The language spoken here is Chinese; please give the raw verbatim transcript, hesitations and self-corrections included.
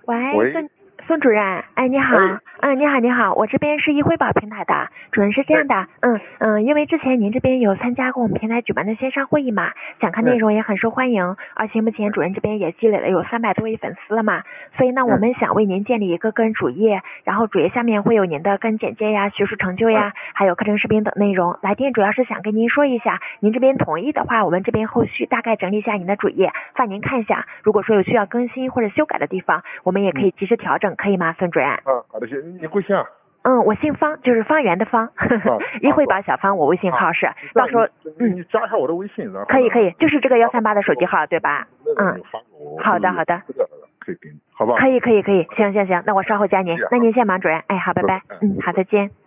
喂， 喂孙孙主任，哎，你好， 哎嗯，你好，你好，我这边是易惠宝平台的，主任是这样的，嗯嗯，因为之前您这边有参加过我们平台举办的线上会议嘛，讲课内容也很受欢迎，而且目前主任这边也积累了有三百多位粉丝了嘛，所以呢，我们想为您建立一个个人主页，然后主页下面会有您的个人简介呀、学术成就呀，还有课程视频等内容。来电主要是想跟您说一下，您这边同意的话，我们这边后续大概整理一下您的主页，放您看一下，如果说有需要更新或者修改的地方，我们也可以及时调整，可以吗，孙主任？ 啊，好的，行，你贵姓啊？ 嗯，我姓方，就是方圆的方，易惠宝小方，我微信号是，到时候嗯，你加一下我的微信，然后可以可以，就是这个幺三八的手机号对吧？嗯，好的好的， 可以给你，好吧？ 可以可以可以，行行行，那我稍后加您，那您先忙，主任，哎，好，拜拜，嗯，好，再见。